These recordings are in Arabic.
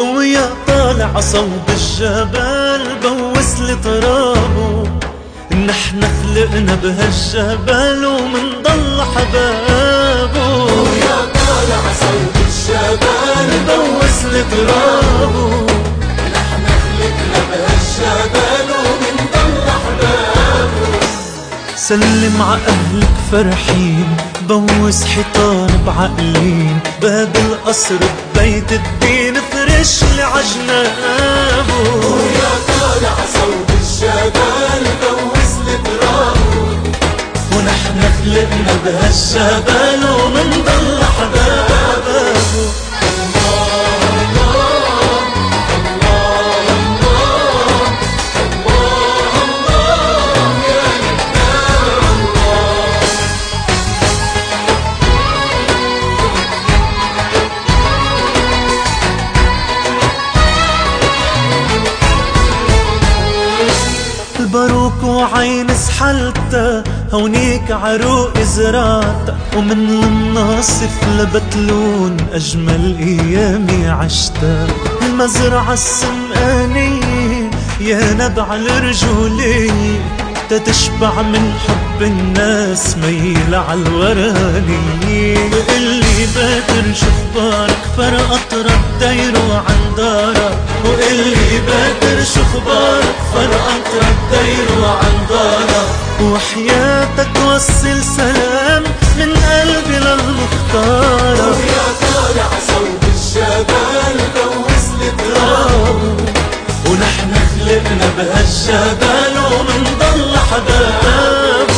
ويا طالع صوب الجبل بوس لي ترابه، نحن خلقنا بهالجبل ومنضل حبابه. ويا طالع صوب الجبل بوس لي ترابه، نحن خلقنا بهالجبل ومنضل حبابه. سلم ع أهلك فرحين، بوس حيطان بعقلين، باب القصر ببيت الدين فرش لي عجنابه. ويا طالع صوب الجبل بوس لي ترابه، ونحن خلقنا بهالجبل ومنضل حبابه. الباروك وعين سحلتا، هونيك عروق زراتا، ومن الناصف لبتلون أجمل أيامي عشتا. المزرعة السمقانية يا نبع الرجولية، تتشبع من حب الناس ميلة عالورانية. وقلي بادر شو خبارك، فرقت رديرو عن دارك. وقلي بادر شو خبارك، فرقت رديرو عن دارك. وحياتك وصل سلام من قلبي للمختارة. ويا طالع صوب الجبل بوس لي ترابه، ونحن خلقنا بهالجبل ومنضل حبابه.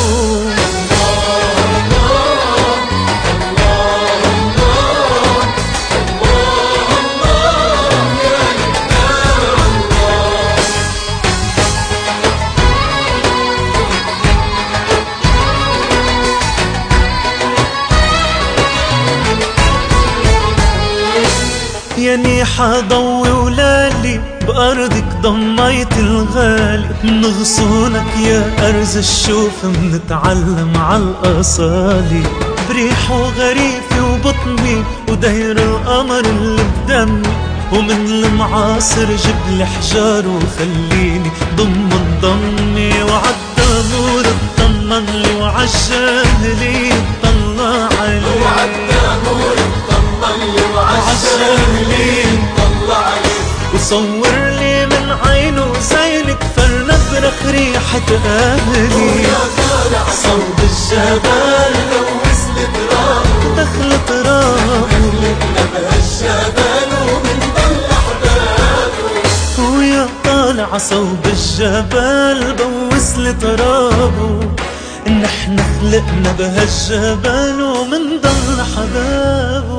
ياني حضوي ولالي بأرضك ضميت الغالي. من غصونك يا أرز الشوف منتعلم عالأصالي. بريح وغريفي وبطني ودير القمر اللي بدمي، ومن المعاصر جبلي حجار وخليني انضمي. وعالدامور اطمن لي وعالجاهلي اطلع علي. وعالدامور اطمن لي وعالجاهلي طلع علي. وصور لي من عينه زينك فلنبرخ ريحة أهلي. ويا طالع صوب الجبل بوس لي ترابه، دخل ترابه. خلقنا بهالجبل ومنضل حبابه. ويا طالع صوب الجبل بوس لي ترابه، نحن خلقنا بهالجبل ومنضل حبابه.